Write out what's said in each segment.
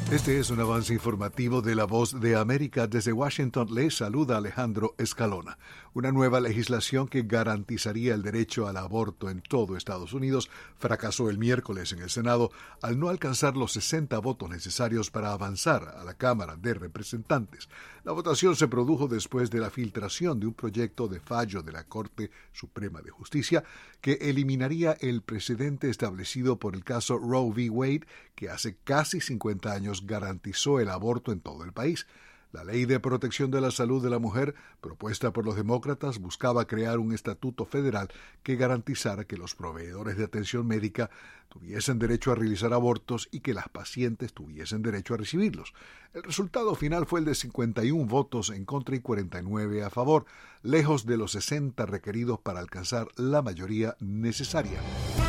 Este es un avance informativo de La Voz de América. Desde Washington les saluda Alejandro Escalona. Una nueva legislación que garantizaría el derecho al aborto en todo Estados Unidos fracasó el miércoles en el Senado al no alcanzar los 60 votos necesarios para avanzar a la Cámara de Representantes. La votación se produjo después de la filtración de un proyecto de fallo de la Corte Suprema de Justicia que eliminaría el precedente establecido por el caso Roe v. Wade, que hace casi 50 años garantizó el aborto en todo el país. La Ley de Protección de la Salud de la Mujer, propuesta por los demócratas, buscaba crear un estatuto federal que garantizara que los proveedores de atención médica tuviesen derecho a realizar abortos y que las pacientes tuviesen derecho a recibirlos. El resultado final fue el de 51 votos en contra y 49 a favor, lejos de los 60 requeridos para alcanzar la mayoría necesaria.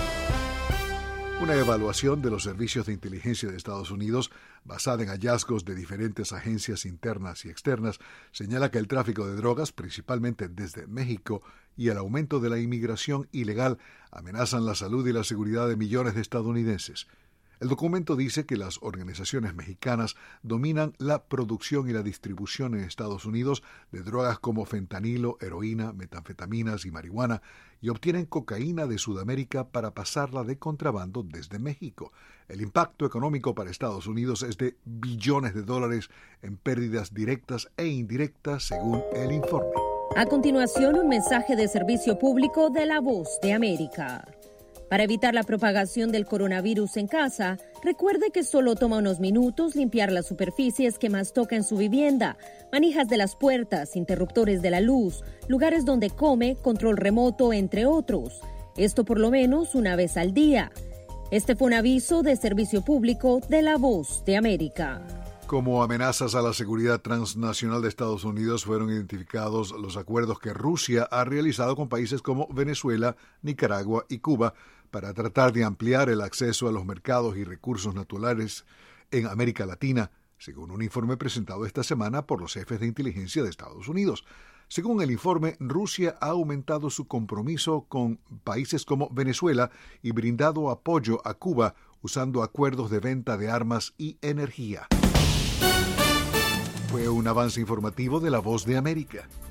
Una evaluación de los servicios de inteligencia de Estados Unidos, basada en hallazgos de diferentes agencias internas y externas, señala que el tráfico de drogas, principalmente desde México, y el aumento de la inmigración ilegal amenazan la salud y la seguridad de millones de estadounidenses. El documento dice que las organizaciones mexicanas dominan la producción y la distribución en Estados Unidos de drogas como fentanilo, heroína, metanfetaminas y marihuana, y obtienen cocaína de Sudamérica para pasarla de contrabando desde México. El impacto económico para Estados Unidos es de billones de dólares en pérdidas directas e indirectas, según el informe. A continuación, un mensaje de servicio público de La Voz de América. Para evitar la propagación del coronavirus en casa, recuerde que solo toma unos minutos limpiar las superficies que más toca en su vivienda, manijas de las puertas, interruptores de la luz, lugares donde come, control remoto, entre otros. Esto por lo menos una vez al día. Este fue un aviso de servicio público de La Voz de América. Como amenazas a la seguridad transnacional de Estados Unidos fueron identificados los acuerdos que Rusia ha realizado con países como Venezuela, Nicaragua y Cuba para tratar de ampliar el acceso a los mercados y recursos naturales en América Latina, según un informe presentado esta semana por los jefes de inteligencia de Estados Unidos. Según el informe, Rusia ha aumentado su compromiso con países como Venezuela y brindado apoyo a Cuba usando acuerdos de venta de armas y energía. Fue un avance informativo de La Voz de América.